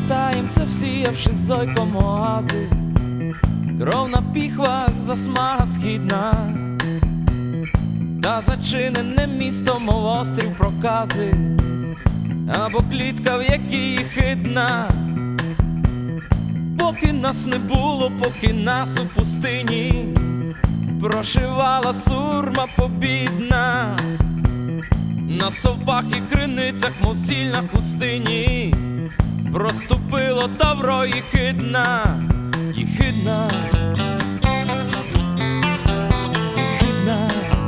вертаємося, всіявши зойком оази. Кров на піхвах, засмага східна, та зачинене місто, мов острів прокази, або клітка, в якій хидна. Поки нас не було, поки нас у пустині прошивала сурма побідна. На стовпах і криницях, мов сіль на хустині, проступило тавро єхидна, єхидна, єхидна.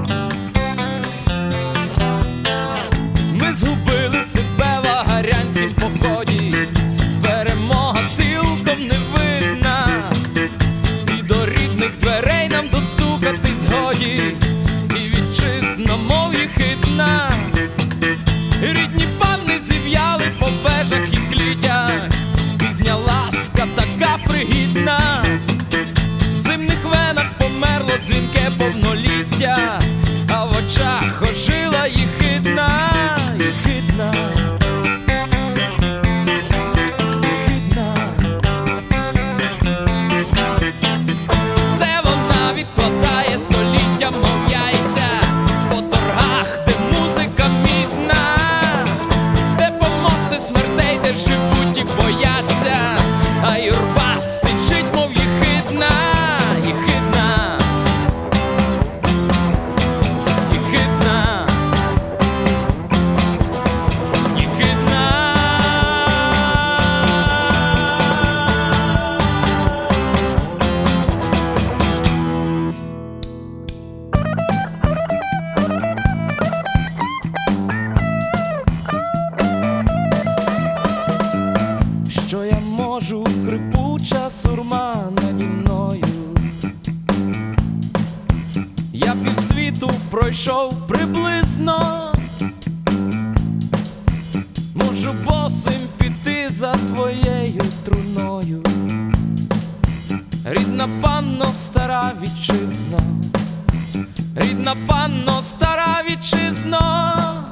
Ми згубили себе в агарянськім поході, перемога цілком не видна, і до рідних дверей нам достукатись годі, і вітчизна, мов єхидна. Рідні панни зів'яли по вежах і клітях, пізня ласка така фригідна. В зимних венах померло дзвінке повноліття, а в очах ожила єхидна, єхидна, єхидна. Це вона відкладає століття, мов яйця, по торгах, де музика мідна, де помости смертей, де живуть і бояться, а юрба сичить, мов єхидна, єхидна, єхидна, єхидна. Що я можу, хрипуча сурма наді мною? Я півсвіту пройшов приблизно, можу босим піти за твоєю труною. Рідна панно, стара вітчизно, рідна панно, стара вітчизно,